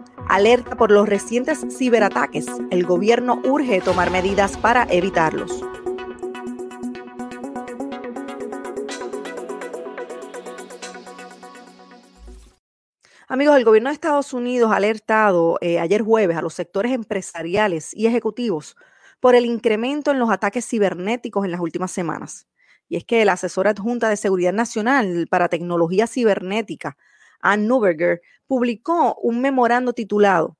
alerta por los recientes ciberataques. El gobierno urge tomar medidas para evitarlos. Amigos, el gobierno de Estados Unidos ha alertado ayer jueves a los sectores empresariales y ejecutivos por el incremento en los ataques cibernéticos en las últimas semanas. Y es que la asesora adjunta de Seguridad Nacional para Tecnología Cibernética, Ann Neuberger, publicó un memorando titulado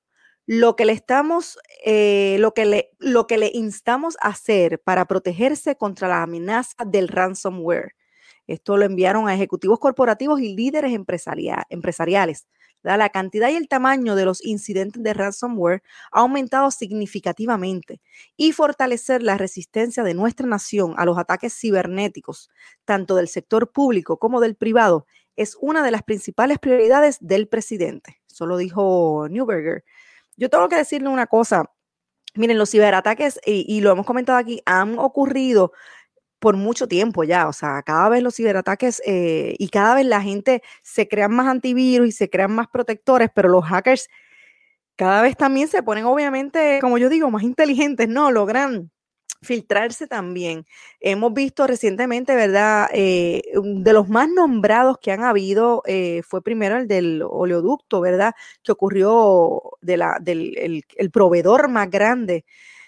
lo que le instamos a hacer para protegerse contra la amenaza del ransomware. Esto lo enviaron a ejecutivos corporativos y líderes empresariales. La cantidad y el tamaño de los incidentes de ransomware ha aumentado significativamente y fortalecer la resistencia de nuestra nación a los ataques cibernéticos, tanto del sector público como del privado, es una de las principales prioridades del presidente. Eso lo dijo Neuberger. Yo tengo que decirle una cosa. Miren, los ciberataques, y lo hemos comentado aquí, han ocurrido por mucho tiempo ya, o sea, cada vez los ciberataques y cada vez la gente se crean más antivirus y se crean más protectores, pero los hackers cada vez también se ponen, obviamente, como yo digo, más inteligentes, ¿no? Logran filtrarse también. Hemos visto recientemente, ¿verdad? De los más nombrados que han habido fue primero el del oleoducto, ¿verdad? Que ocurrió el proveedor más grande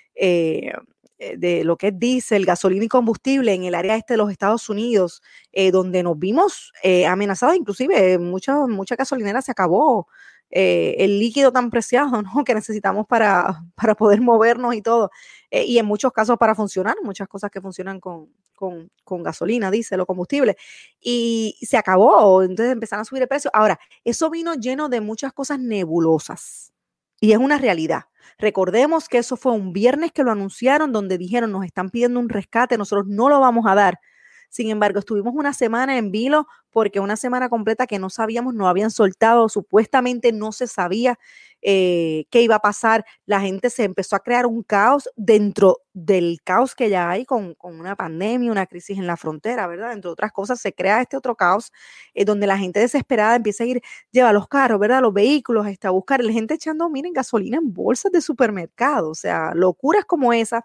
de lo que es diésel, gasolina y combustible en el área este de los Estados Unidos, donde nos vimos amenazados, inclusive mucha gasolinera se acabó el líquido tan preciado, ¿no? Que necesitamos para poder movernos y todo, y en muchos casos para funcionar, muchas cosas que funcionan con gasolina, diésel o combustible, y se acabó, entonces empezaron a subir el precio. Ahora, eso vino lleno de muchas cosas nebulosas, y es una realidad. Recordemos que eso fue un viernes que lo anunciaron, donde dijeron nos están pidiendo un rescate, nosotros no lo vamos a dar. Sin embargo, estuvimos una semana en vilo porque una semana completa que no sabíamos, no habían soltado, supuestamente no se sabía qué iba a pasar. La gente se empezó a crear un caos dentro del caos que ya hay con una pandemia, una crisis en la frontera, ¿verdad? Entre otras cosas, se crea este otro caos donde la gente desesperada empieza a lleva los carros, ¿verdad? Los vehículos, a buscar, la gente echando, miren, gasolina en bolsas de supermercado, o sea, locuras como esa.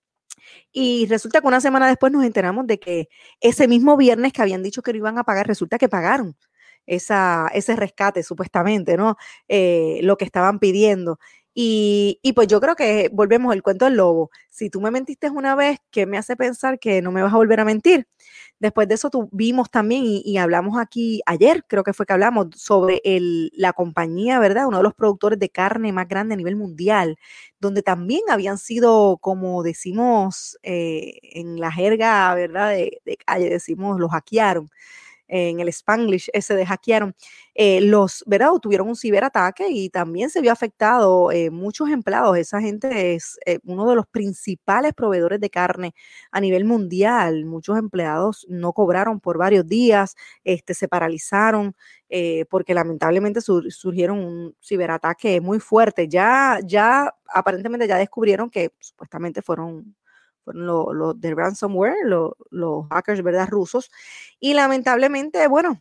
Y resulta que una semana después nos enteramos de que ese mismo viernes que habían dicho que no iban a pagar, resulta que pagaron ese rescate, supuestamente, ¿no? Lo que estaban pidiendo. Y pues yo creo que volvemos al cuento del lobo. Si tú me mentiste una vez, ¿qué me hace pensar que no me vas a volver a mentir? Después de eso tuvimos también, y hablamos aquí ayer, creo que fue que hablamos sobre la compañía, ¿verdad? Uno de los productores de carne más grande a nivel mundial, donde también habían sido, como decimos en la jerga, ¿verdad? De calle, decimos, los hackearon. En el Spanglish ese de hackearon, ¿verdad? Tuvieron un ciberataque y también se vio afectado muchos empleados. Esa gente es uno de los principales proveedores de carne a nivel mundial. Muchos empleados no cobraron por varios días, se paralizaron porque lamentablemente surgieron un ciberataque muy fuerte. Ya aparentemente ya descubrieron que supuestamente fueron los de ransomware, los hackers, ¿verdad? Rusos. Y lamentablemente, bueno,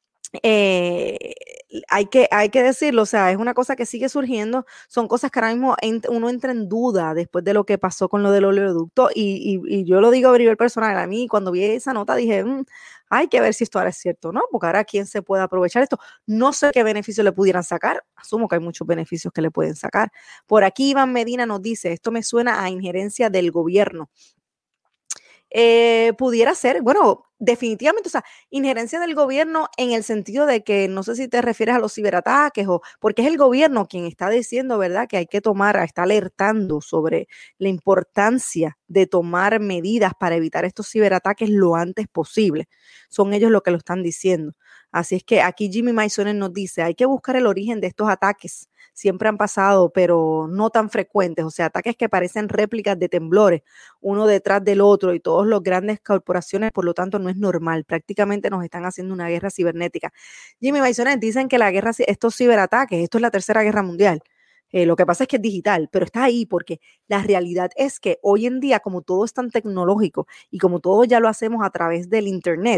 eh, hay que decirlo, o sea, es una cosa que sigue surgiendo, son cosas que ahora mismo uno entra en duda después de lo que pasó con lo del oleoducto, y yo lo digo a nivel personal, a mí cuando vi esa nota dije, hay que ver si esto ahora es cierto, ¿no? Porque ahora quién se puede aprovechar esto, no sé qué beneficio le pudieran sacar, asumo que hay muchos beneficios que le pueden sacar. Por aquí Iván Medina nos dice, esto me suena a injerencia del gobierno. Pudiera ser, bueno, definitivamente, o sea, injerencia del gobierno en el sentido de que no sé si te refieres a los ciberataques o porque es el gobierno quien está diciendo, ¿verdad?, que hay que está alertando sobre la importancia de tomar medidas para evitar estos ciberataques lo antes posible. Son ellos los que lo están diciendo. Así es que aquí Jimmy Maisones nos dice, hay que buscar el origen de estos ataques. Siempre han pasado, pero no tan frecuentes, o sea, ataques que parecen réplicas de temblores, uno detrás del otro y todos los grandes corporaciones, por lo tanto no es normal, prácticamente nos están haciendo una guerra cibernética. Jimmy Maisonet dicen que la guerra, estos ciberataques, esto es la tercera guerra mundial. Lo que pasa es que es digital, pero está ahí porque la realidad es que hoy en día, como todo es tan tecnológico y como todo ya lo hacemos a través del internet,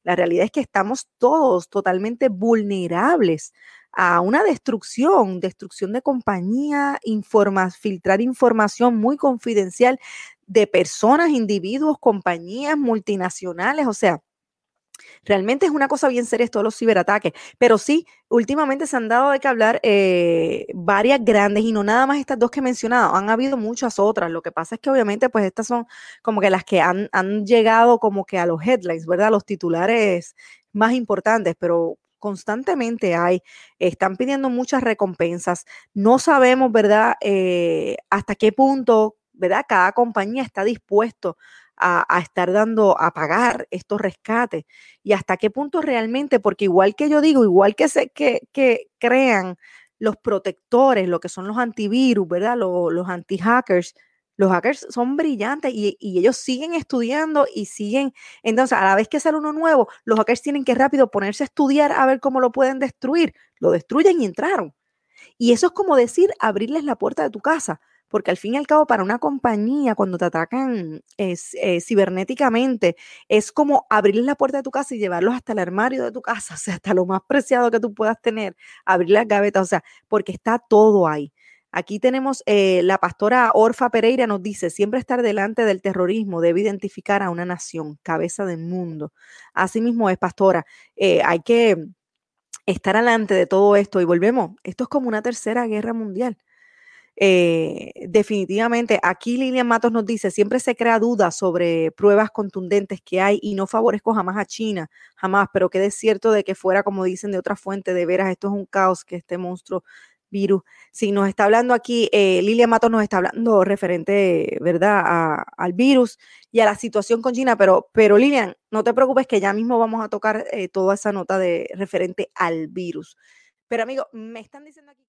La realidad es que estamos todos totalmente vulnerables a una destrucción de compañía, filtrar información muy confidencial de personas, individuos, compañías multinacionales, o sea, realmente es una cosa bien seria esto de los ciberataques, pero sí, últimamente se han dado de que hablar varias grandes y no nada más estas dos que he mencionado, han habido muchas otras. Lo que pasa es que obviamente pues estas son como que las que han llegado como que a los headlines, ¿verdad? Los titulares más importantes, pero constantemente están pidiendo muchas recompensas. No sabemos, ¿verdad? Hasta qué punto, ¿verdad? Cada compañía está dispuesto a estar a pagar estos rescates y hasta qué punto realmente, porque igual que yo digo, igual que crean los protectores, lo que son los antivirus, ¿verdad? Los anti-hackers, los hackers son brillantes y ellos siguen estudiando y siguen, entonces a la vez que sale uno nuevo, los hackers tienen que rápido ponerse a estudiar a ver cómo lo pueden destruir, lo destruyen y entraron. Y eso es como decir, abrirles la puerta de tu casa, porque al fin y al cabo para una compañía cuando te atacan cibernéticamente es como abrirles la puerta de tu casa y llevarlos hasta el armario de tu casa, o sea, hasta lo más preciado que tú puedas tener, abrir las gavetas, o sea, porque está todo ahí. Aquí tenemos la pastora Orfa Pereira nos dice, siempre estar delante del terrorismo debe identificar a una nación, cabeza del mundo. Así mismo es, pastora, hay que estar alante de todo esto y volvemos, esto es como una tercera guerra mundial. Definitivamente, aquí Lilian Matos nos dice, siempre se crea duda sobre pruebas contundentes que hay y no favorezco jamás a China, jamás, pero quede cierto de que fuera, como dicen de otra fuente, de veras, esto es un caos que este monstruo virus. Si nos está hablando aquí, Lilian Matos nos está hablando referente, ¿verdad?, al virus y a la situación con China, pero Lilian, no te preocupes que ya mismo vamos a tocar toda esa nota de referente al virus. Pero amigo, me están diciendo aquí